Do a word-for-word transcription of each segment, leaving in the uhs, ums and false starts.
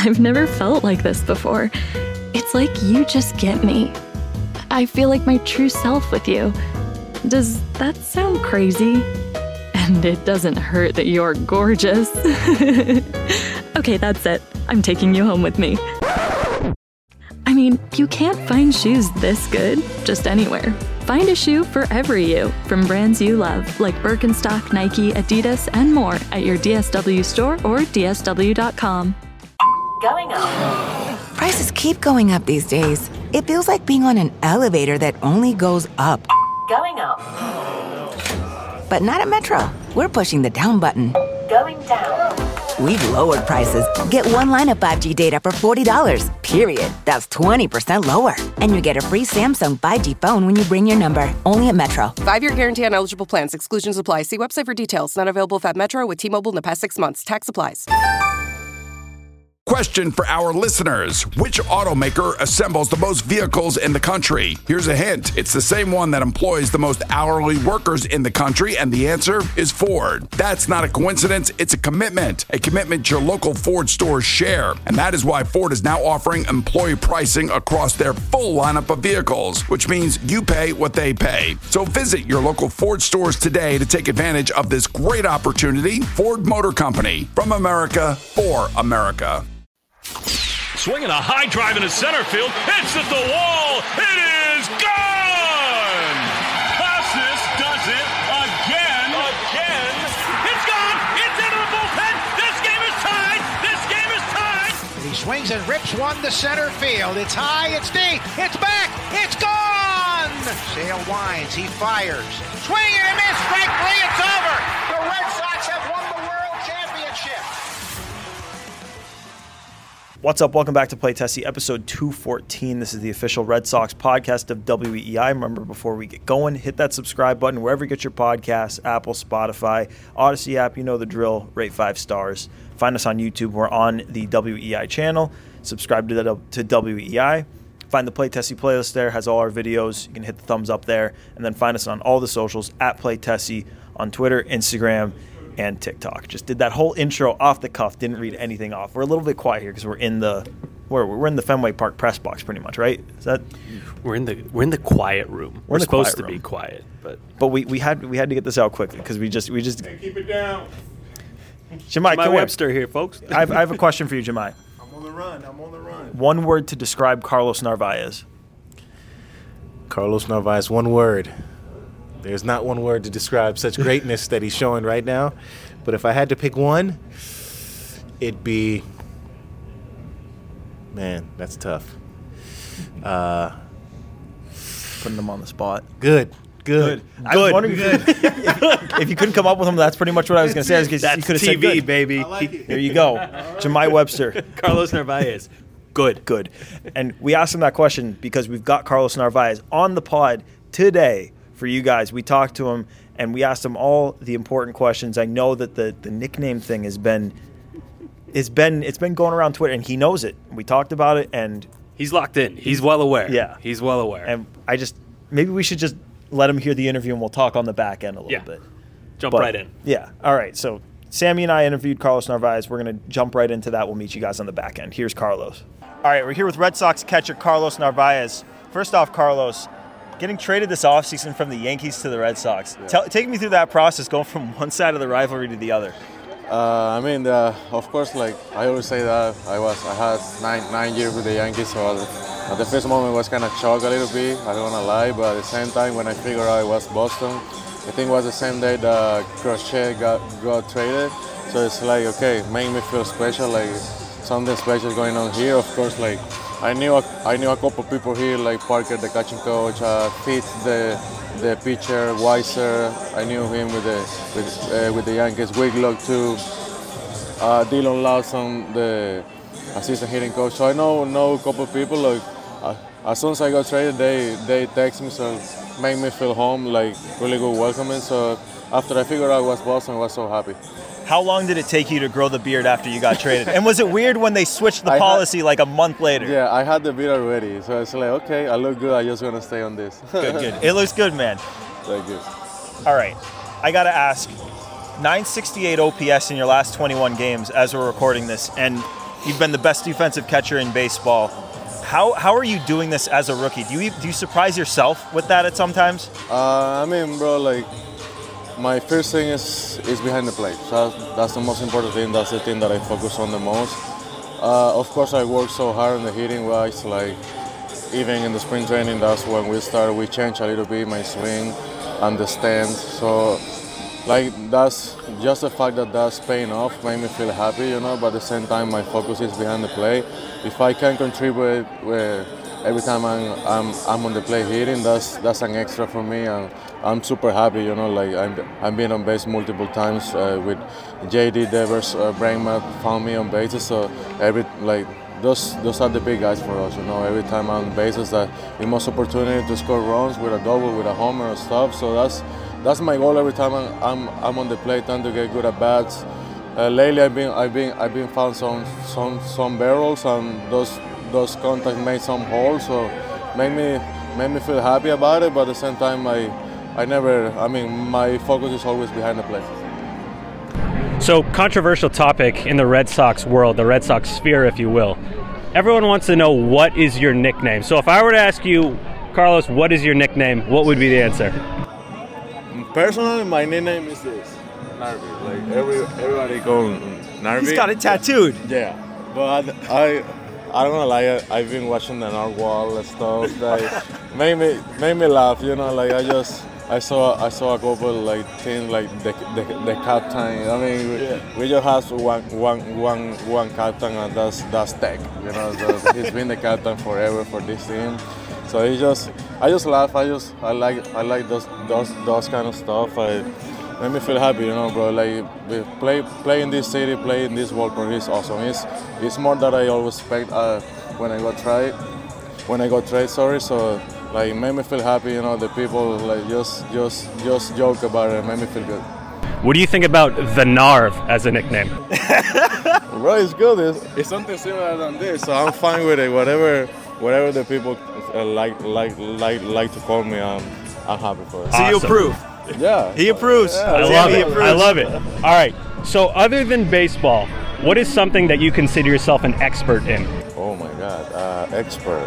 I've never felt like this before. It's like you just get me. I feel like my true self with you. Does that sound crazy? And it doesn't hurt that you're gorgeous. Okay, that's it. I'm taking you home with me. I mean, you can't find shoes this good just anywhere. Find a shoe for every you from brands you love, like Birkenstock, Nike, Adidas, and more at your D S W store or D S W dot com. Going up. Prices keep going up these days. It feels like being on an elevator that only goes up. Going up. But not at Metro. We're pushing the down button. Going down. We've lowered prices. Get one line of five G data for forty dollars, period. That's twenty percent lower. And you get a free Samsung five G phone when you bring your number. Only at Metro. Five-year guarantee on eligible plans. Exclusions apply. See website for details. Not available if at Metro with T-Mobile in the past six months. Tax applies. Question for our listeners. Which automaker assembles the most vehicles in the country? Here's a hint. It's the same one that employs the most hourly workers in the country, and the answer is Ford. That's not a coincidence. It's a commitment. A commitment your local Ford stores share. And that is why Ford is now offering employee pricing across their full lineup of vehicles, which means you pay what they pay. So visit your local Ford stores today to take advantage of this great opportunity. Ford Motor Company. From America, for America. Swinging a high drive into center field. Hits at the wall. It is gone! Casas does it again. Again. It's gone. It's into the bullpen. This game is tied. This game is tied. He swings and rips one to center field. It's high. It's deep. It's back. It's gone! Sale winds. He fires. Swing and a miss. Strike three. It's over. The Red Sox have won the World Championship. What's up? Welcome back to Play Tessie, episode two fourteen. This is the official Red Sox podcast of W E I. Remember, before we get going, hit that subscribe button wherever you get your podcasts, Apple, Spotify, Odyssey app. You know the drill. Rate five stars. Find us on YouTube. We're on the W E I channel. Subscribe to, the, to W E I. Find the Play Tessie playlist there. Has all our videos. You can hit the thumbs up there. And then find us on all the socials, at Play Tessie, on Twitter, Instagram, and TikTok. Just did that whole intro off the cuff. Didn't read anything off. We're a little bit quiet here because we're in the we're we're in the Fenway Park press box, pretty much, right? Is that we're in the we're in the quiet room. We're, we're supposed to room. be quiet, but but we, we had we had to get this out quickly because we just we just hey, keep it down. Jemai, Jemai Webster here, folks. I have I have a question for you, Jemai. I'm on the run. I'm on the run. One word to describe Carlos Narvaez. Carlos Narvaez. One word. There's not one word to describe such greatness that he's showing right now. But if I had to pick one, it'd be, man, that's tough. Uh, Putting them on the spot. Good. Good. Good. I was wondering good. If, if you couldn't come up with them, that's pretty much what I was going to say. I was that's you could have T V, said good. baby. I like it. There you go. Jemai Webster. Carlos Narvaez. Good. Good. And we asked him that question because we've got Carlos Narvaez on the pod today for you guys. We talked to him, and we asked him all the important questions. I know that the, the nickname thing has been, it's been it's been going around Twitter, and he knows it. We talked about it, and he's locked in. He's well aware. Yeah. He's well aware. And I just, maybe we should just let him hear the interview, and we'll talk on the back end a little yeah. bit. Jump but, right in. Yeah. All right. So Sammy and I interviewed Carlos Narvaez. We're going to jump right into that. We'll meet you guys on the back end. Here's Carlos. All right. We're here with Red Sox catcher Carlos Narvaez. First off, Carlos, getting traded this offseason from the Yankees to the Red Sox. Yeah. Tell, take me through that process, going from one side of the rivalry to the other. Uh, I mean, uh, of course, like I always say that I was, I had nine nine years with the Yankees, so at the first moment it was kind of shocked a little bit. I don't want to lie, but at the same time, when I figured out it was Boston, I think it was the same day that Crochet got got traded. So it's like, okay, made me feel special, like something special is going on here. Of course, like. I knew a, I knew a couple people here, like Parker, the catching coach, uh, Fitz, the the pitcher, Weiser. I knew him with the with uh, with the Yankees. Wiglock too. Uh, Dylan Lawson, the assistant hitting coach. So I know know a couple people. Like uh, as soon as I got traded, they they text me, so made me feel home, like really good welcoming. So after I figured out it was Boston, I was so happy. How long did it take you to grow the beard after you got traded? And was it weird when they switched the I policy had, like a month later? Yeah, I had the beard already. So it's like, okay, I look good. I just want to stay on this. Good, good. It looks good, man. Thank you. All right. I got to ask, nine sixty-eight O P S in your last twenty-one games as we're recording this. And You've been the best defensive catcher in baseball. How how are you doing this as a rookie? Do you do you surprise yourself with that at sometimes? Uh, I mean, bro, like my first thing is is behind the plate. So that's the most important thing. That's the thing that I focus on the most. Uh, of course, I work so hard on the hitting wise. Like even in the spring training, that's when we started. We changed a little bit my swing and the stance. So like that's just the fact that that's paying off made me feel happy, you know. But at the same time, my focus is behind the plate. If I can contribute with every time I'm, I'm I'm on the plate hitting, that's that's an extra for me, and I'm super happy, you know. Like I'm I've been on base multiple times uh, with J D Devers, uh, Bregman found me on bases, so every like those those are the big guys for us, you know. Every time I'm on bases, that the most opportunity to score runs with a double, with a homer and stuff. So that's that's my goal every time I'm I'm, I'm on the plate, trying to get good at bats. Uh, lately, I've been I've been I've been found some some some barrels, and those those contacts made some holes, so made me made me feel happy about it. But at the same time, I I never I mean my focus is always behind the plate. So controversial topic in the Red Sox world, the Red Sox sphere, if you will. Everyone wants to know what is your nickname. So if I were to ask you, Carlos, what is your nickname? What would be the answer? Personally, my nickname is this. Narvi. Like every everybody calls Narvi. He's got it tattooed. Yeah, but I I don't know. Like I, I've been watching the Narwhal and stuff. Like made me made me laugh. You know, like I just I saw I saw a couple like things like the the, the captain. I mean, we, yeah. we just have one one one one captain, and that's that's Tech. You know, so he's been the captain forever for this team. So he just I just laugh. I just I like I like those those those kind of stuff. I, Made me feel happy, you know, bro. Like play, play in this city, play in this world tour is awesome. It's, it's more that I always expect uh, when I got tried, when I got trade. Sorry, so like it made me feel happy, you know. The people like just, just, just joke about it. It made me feel good. What do you think about the Narv as a nickname? Bro, it's good. It's, it's something similar than this, so I'm fine with it. Whatever, whatever the people uh, like, like, like, like to call me, I'm, I'm happy for it. So you approve. Yeah. He approves. Yeah. I love it. I love it. All right. So other than baseball, what is something that you consider yourself an expert in? Oh my God, uh, expert.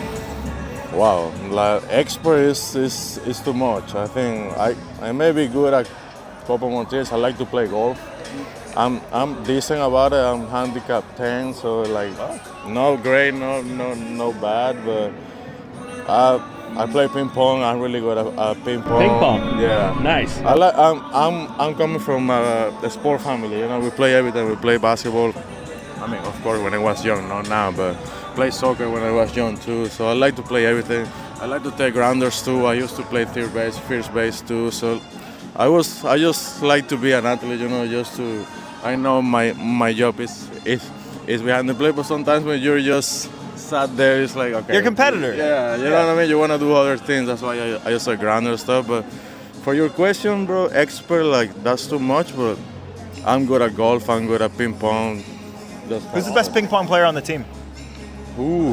Wow, like expert is, is is too much. I think I, I may be good at a couple more things. I like to play golf. I'm I'm decent about it. I'm handicap ten, so like no great, no no no bad, but I. I play ping pong. I'm really good at uh, ping pong. Ping pong. Yeah. Nice. I like. I'm. I'm. I'm coming from uh, a sport family. You know, we play everything. We play basketball. I mean, of course, when I was young, not now, but play soccer when I was young too. So I like to play everything. I like to take grounders too. I used to play third base, first base too. So I was. I just like to be an athlete. You know, just to. I know my my job is is is behind the plate, but sometimes when you're just sat there, it's like, okay. You're a competitor. Yeah, you yeah. know what I mean? You want to do other things. That's why I, I just like grounder stuff. But for your question, bro, expert, like, that's too much, but I'm good at golf. I'm good at ping pong. That's Who's the best ping pong player on the team? Ooh.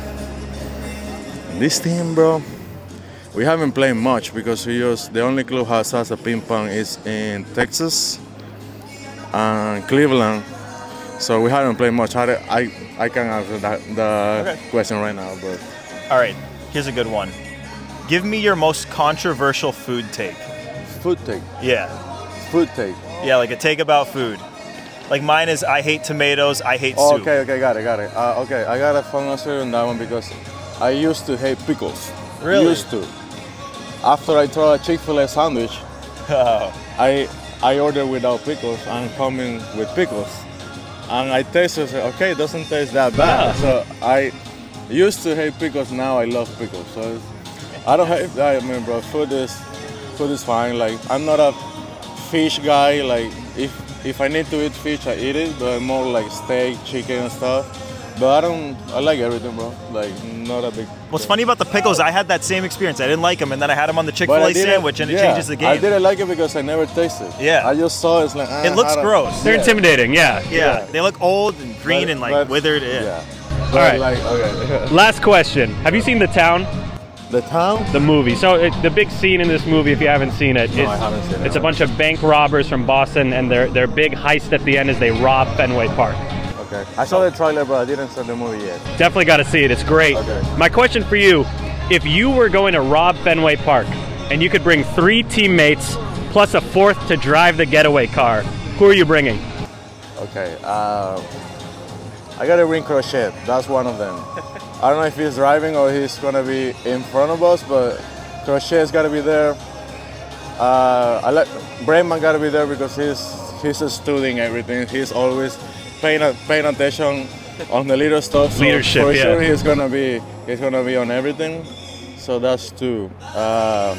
This team, bro, we haven't played much because we just, the only club has us a ping pong is in Texas and Cleveland. So we haven't played much. I, I, I can't answer that, the okay. question right now, but. All right, here's a good one. Give me your most controversial food take. Food take? Yeah. Food take? Yeah, like a take about food. Like mine is, I hate tomatoes, I hate oh, soup. Okay, okay, got it, got it. Uh, okay, I got a fun answer on that one because I used to hate pickles. Really? Used to. After I tried a Chick-fil-A sandwich, oh. I I ordered without pickles and coming with pickles. And I tasted it, okay, it doesn't taste that bad. Yeah. So I used to hate pickles, now I love pickles. So I don't hate that, I mean, bro, food is, food is fine. Like, I'm not a fish guy. Like, if if I need to eat fish, I eat it, but more like steak, chicken and stuff. But I don't, I like everything, bro. Like, not a big... What's funny about the pickles, I had that same experience. I didn't like them, and then I had them on the Chick-fil-A sandwich, and it yeah, changes the game. I didn't like it because I never tasted. Yeah. I just saw it, it's like... Ah, it looks gross. They're yeah. intimidating, yeah. yeah. Yeah, they look old and green but, and, like, but, withered. Yeah. yeah. All right. Like, okay. Last question. Have you seen The Town? The Town? The movie. So it, the big scene in this movie, if you haven't seen it, no, is, I haven't seen it. It's a bunch of bank robbers from Boston, and their their big heist at the end is they rob Fenway Park. Okay. I saw the trailer, but I didn't see the movie yet. Definitely got to see it. It's great. Okay. My question for you, if you were going to rob Fenway Park and you could bring three teammates plus a fourth to drive the getaway car, who are you bringing? Okay. Uh, I got to bring Crochet. That's one of them. I don't know if he's driving or he's going to be in front of us, but Crochet's got to be there. Uh, I like Bregman got to be there because he's he's studying everything. He's always paying paying attention on the little stuff. So Leadership, for yeah. sure he's gonna be he's gonna be on everything. So that's two. Uh,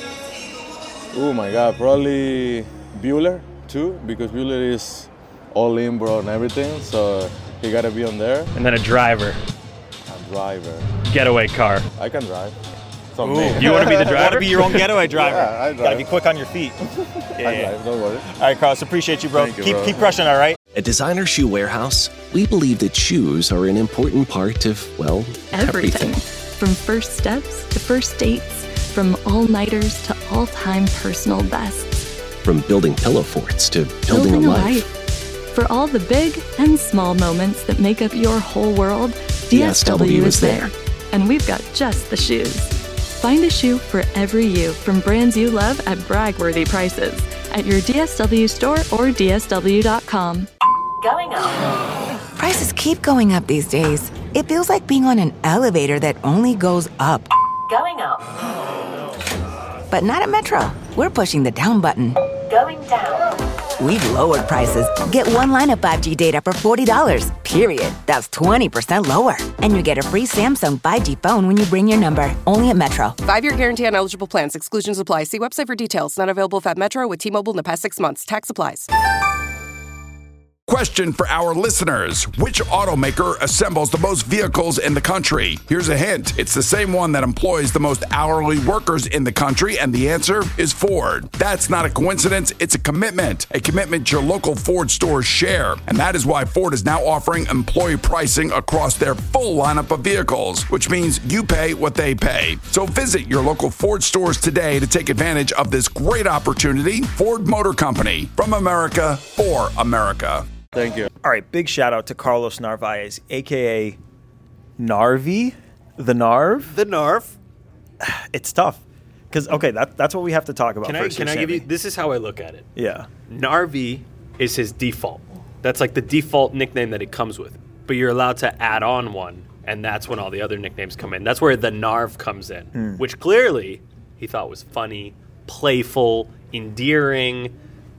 oh my God, probably Bueller too, because Bueller is all in, bro, on everything. So he got to be on there. And then a driver. A driver. Getaway car. I can drive. Ooh. You want to be the driver? You want to be your own getaway driver. Yeah, I drive. Gotta be quick on your feet. Yeah, I yeah. drive, don't worry. All right, Carlos, appreciate you, bro. Thank you, keep bro. keep crushing, all right? At Designer Shoe Warehouse, we believe that shoes are an important part of, well, Everything. everything. From first steps to first dates, from all-nighters to all-time personal bests. From building pillow forts to building, a life. For all the big and small moments that make up your whole world, D S W is there. And we've got just the shoes. Find a shoe for every you from brands you love at brag-worthy prices at your D S W store or D S W dot com. Going up. Prices keep going up these days. It feels like being on an elevator that only goes up. Going up. But not at Metro. We're pushing the down button. Going down. We've lowered prices. Get one line of five G data for forty dollars, period. That's twenty percent lower. And you get a free Samsung five G phone when you bring your number. Only at Metro. Five-year guarantee on eligible plans. Exclusions apply. See website for details. Not available if at Metro with T-Mobile in the past six months. Tax applies. Question for our listeners. Which automaker assembles the most vehicles in the country? Here's a hint. It's the same one that employs the most hourly workers in the country, and the answer is Ford. That's not a coincidence. It's a commitment. A commitment your local Ford stores share. And that is why Ford is now offering employee pricing across their full lineup of vehicles, which means you pay what they pay. So visit your local Ford stores today to take advantage of this great opportunity. Ford Motor Company. From America, for America. Thank you. All right, big shout out to Carlos Narvaez, a k a. Narvi, the Narv. The Narv. It's tough. Because, okay, that, that's what we have to talk about Can I, first. can here, I give you, Sammy. this is how I look at it. Yeah. Narvi is his default. That's like the default nickname that it comes with. But you're allowed to add on one, and that's when all the other nicknames come in. That's where the Narv comes in, Mm. which clearly he thought was funny, playful, endearing,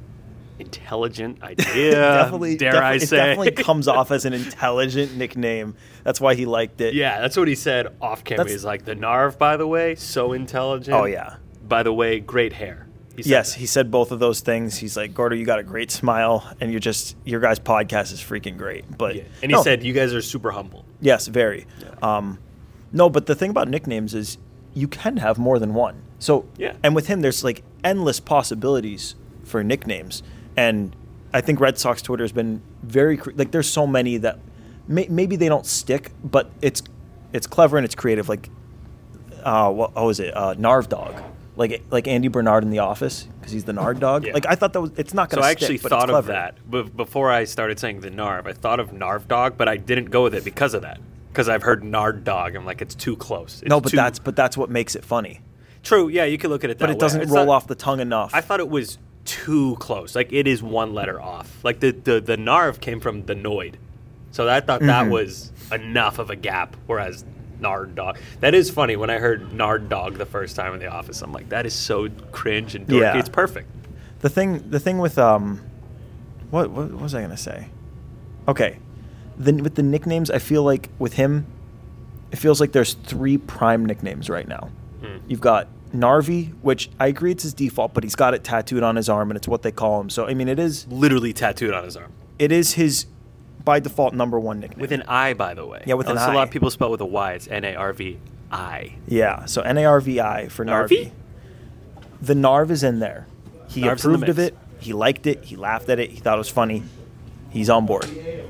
intelligent idea. definitely, dare defi- I it say. definitely comes off as an intelligent nickname. That's why he liked it. Yeah, that's what he said off camera. That's- He's like, the Narv, by the way, so intelligent. Oh, yeah. By the way, great hair. He said Yes, that. he said both of those things. He's like, Gordo, you got a great smile, and you're just, your guys' podcast is freaking great. But Yeah. And he no. said, you guys are super humble. Yes, very. Um, no, but the thing about nicknames is you can have more than one. So, Yeah. and with him, there's like endless possibilities for nicknames. And I think Red Sox Twitter has been very, cre- like, there's so many that may- maybe they don't stick, but it's it's clever and it's creative. Like, uh, what, what was it? Uh, Narv Dog. Like like Andy Bernard in The Office, because he's the Nard Dog. Yeah. Like, I thought that was, it's not So going to I stick, actually but thought it's of clever. that but before I started saying the Narv. I thought of Narv Dog, but I didn't go with it because of that. Because I've heard Nard Dog. I'm like, it's too close. It's No, but too- that's but that's what makes it funny. true. Yeah, you could look at it that But it way. doesn't It's roll not- off the tongue enough. I thought it was too close. Like, it is one letter off. Like, the, the, the Narv came from the Noid. So I thought that Mhm. was enough of a gap, whereas Nard Dog. That is funny. When I heard Nard Dog the first time in the office, I'm like, that is so cringe and dorky. Yeah. It's perfect. The thing, the thing with um, what what, what was I gonna say? Okay, then with the nicknames, I feel like with him, it feels like there's three prime nicknames right now. Hmm. You've got Narvi, which I agree it's his default, but he's got it tattooed on his arm, and it's what they call him. So I mean, it is Literally tattooed on his arm. it is his by default number one nickname. With an I, by the way. Yeah, with an Unless I. A lot of people spell it with a Y. It's N A R V I. Yeah, so N A R V I for Narvi. Narvi? The Narv is in there. He Narv's in the approved of mix. it. He liked it. He laughed at it. He thought it was funny. He's on board.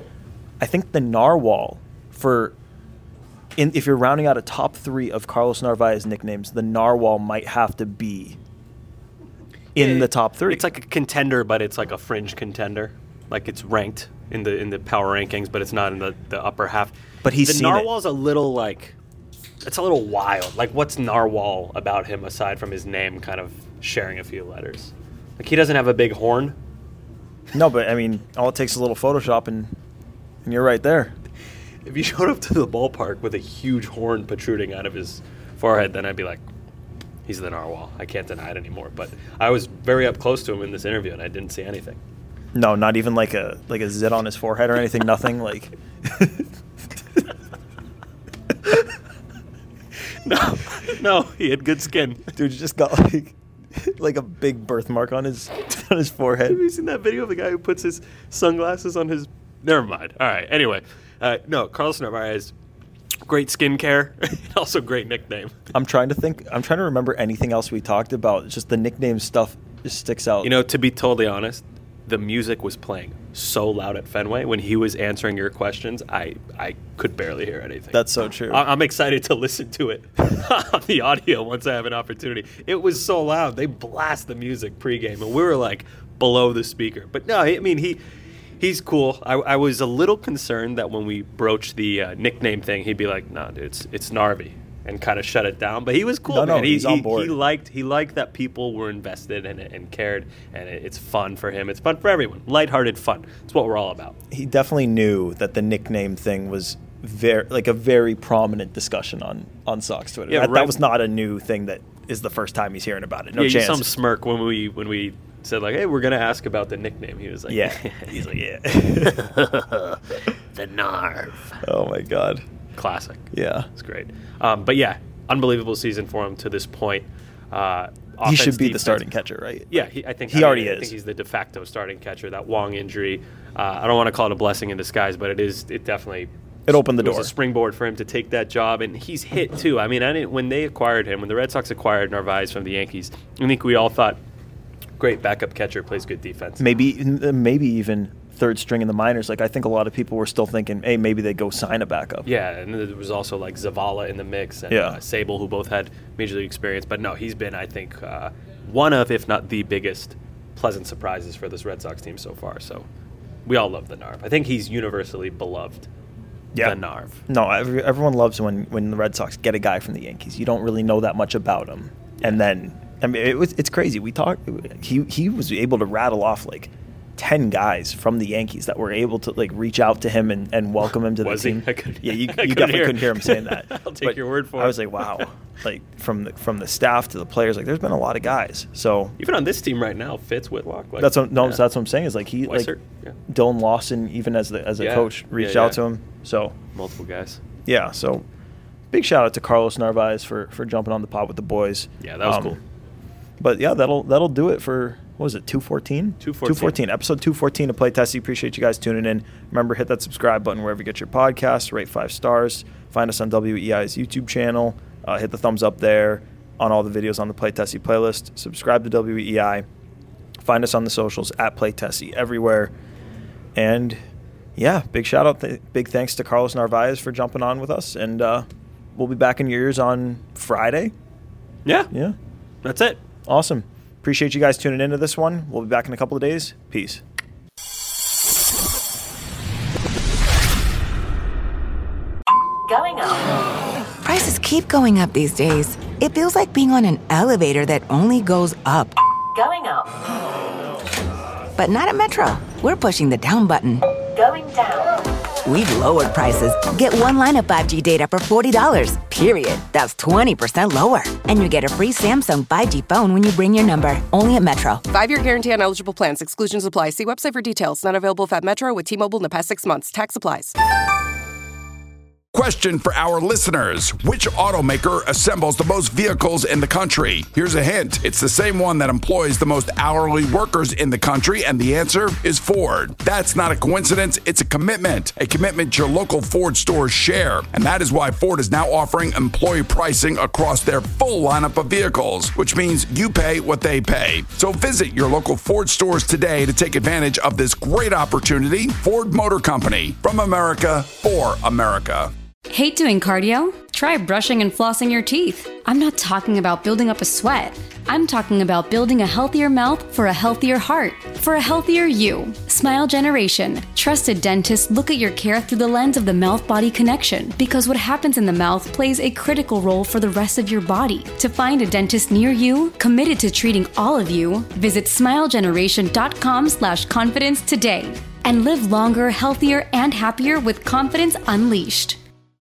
I think the Narwhal for in, if you're rounding out a top three of Carlos Narvaez nicknames, the Narwhal might have to be in Yeah, the top three. It's like a contender, but it's like a fringe contender. like it's ranked in the in the power rankings, but it's not in the, the upper half. But he's the seen it. narwhal's a little like, it's a little wild. Like, what's narwhal about him aside from his name kind of sharing a few letters? Like, he doesn't have a big horn. No, but I mean, all it takes is a little Photoshop, and and you're right there. If he showed up to the ballpark with a huge horn protruding out of his forehead, then I'd be like, he's the narwhal. I can't deny it anymore. But I was very up close to him in this interview, and I didn't see anything. No, not even like a like a zit on his forehead or anything. Nothing like. no, no, he had good skin. Dude just got like like a big birthmark on his on his forehead. Have you seen that video of the guy who puts his sunglasses on his? Never mind. All right. Anyway, uh, no, Carlos Narvaez, great skincare, and also great nickname. I'm trying to think. I'm trying to remember anything else we talked about. It's just the nickname stuff just sticks out. You know, to be totally honest, the music was playing so loud at Fenway when he was answering your questions. I I could barely hear anything. That's so true. I, I'm excited to listen to it on the audio once I have an opportunity. It was so loud. They blast the music pregame, and we were like below the speaker. But no, I mean he. He's cool. I, I was a little concerned that when we broached the uh, nickname thing, he'd be like, "No, dude, it's it's Narvi," and kind of shut it down. But he was cool, no, man. No, he, he's on he, board. he liked he liked that people were invested in it and cared, and it, it's fun for him. It's fun for everyone. Lighthearted fun. It's what we're all about. He definitely knew that the nickname thing was very like a very prominent discussion on on Sox Twitter. Yeah, that, right. that was not a new thing. That is the first time he's hearing about it. No yeah, chance. You saw him smirk when we when we. said like, hey, we're gonna ask about the nickname. He was like, yeah, he's like, yeah, the Narv. Oh my god, classic. Yeah, it's great. Um, but yeah, unbelievable season for him to this point. Uh, he should be defense, the starting catcher, right? Yeah, he, I think he I mean, already I is. think he's the de facto starting catcher. That Wong injury, uh, I don't want to call it a blessing in disguise, but it is. It definitely. It opened the it door. was a springboard for him to take that job, and he's hit too. I mean, I didn't when they acquired him, when the Red Sox acquired Narvaez from the Yankees. I think we all thought. Great backup catcher, plays good defense. Maybe, maybe even third string in the minors. Like I think a lot of people were still thinking, hey, maybe they go sign a backup. Yeah, and there was also like Zavala in the mix and yeah. uh, Sable, who both had major league experience. But no, he's been, I think, uh, one of, if not the biggest, pleasant surprises for this Red Sox team so far. So we all love the Narv. I think he's universally beloved. Yeah. The Narv. No, every, everyone loves when when the Red Sox get a guy from the Yankees. You don't really know that much about him, and then. I mean, it was, it's crazy. We talked. He he was able to rattle off like ten guys from the Yankees that were able to like reach out to him and, and welcome him to was the he? team. I couldn't, yeah, you, I you couldn't definitely hear. couldn't hear him saying that. I'll take but your word for it. I was like, wow, like from the from the staff to the players, like there's been a lot of guys. So even on this team right now, Fitz, Whitlock. Like, that's what, no, yeah. that's what I'm saying. Is like he Weissert, like yeah. Dylan Lawson, even as the as a yeah. coach, reached yeah, out yeah. to him. So multiple guys. Yeah. So big shout out to Carlos Narvaez for for jumping on the pod with the boys. Yeah, that was um, cool. But yeah, that'll that'll do it for what was it, two fourteen? two fourteen. two fourteen, episode two fourteen of Play Tessie. Appreciate you guys tuning in. Remember, hit that subscribe button wherever you get your podcasts. Rate five stars. Find us on W E I's YouTube channel. Uh, hit the thumbs up there on all the videos on the Play Tessie playlist. Subscribe to W E I. Find us on the socials at Play Tessie everywhere. And yeah, big shout out, th- big thanks to Carlos Narvaez for jumping on with us. And uh, we'll be back in your ears on Friday. Yeah. Yeah. That's it. Awesome. Appreciate you guys tuning into this one. We'll be back in a couple of days. Peace. Going up. Prices keep going up these days. It feels like being on an elevator that only goes up. Going up. But not at Metro. We're pushing the down button. Going down. We've lowered prices. Get one line of five G data for forty dollars, period. That's twenty percent lower. And you get a free Samsung five G phone when you bring your number. Only at Metro. Five-year guarantee on eligible plans. Exclusions apply. See website for details. Not available if at Metro with T-Mobile in the past six months. Tax applies. Question for our listeners. Which automaker assembles the most vehicles in the country? Here's a hint. It's the same one that employs the most hourly workers in the country, and the answer is Ford. That's not a coincidence. It's a commitment. A commitment your local Ford stores share. And that is why Ford is now offering employee pricing across their full lineup of vehicles, which means you pay what they pay. So visit your local Ford stores today to take advantage of this great opportunity. Ford Motor Company. From America, for America. Hate doing cardio? Try brushing and flossing your teeth. I'm not talking about building up a sweat. I'm talking about building a healthier mouth for a healthier heart, for a healthier you. Smile Generation. Trusted dentists look at your care through the lens of the mouth-body connection, because what happens in the mouth plays a critical role for the rest of your body. To find a dentist near you, committed to treating all of you, visit smilegeneration.com slash confidence today. And live longer, healthier, and happier with confidence unleashed.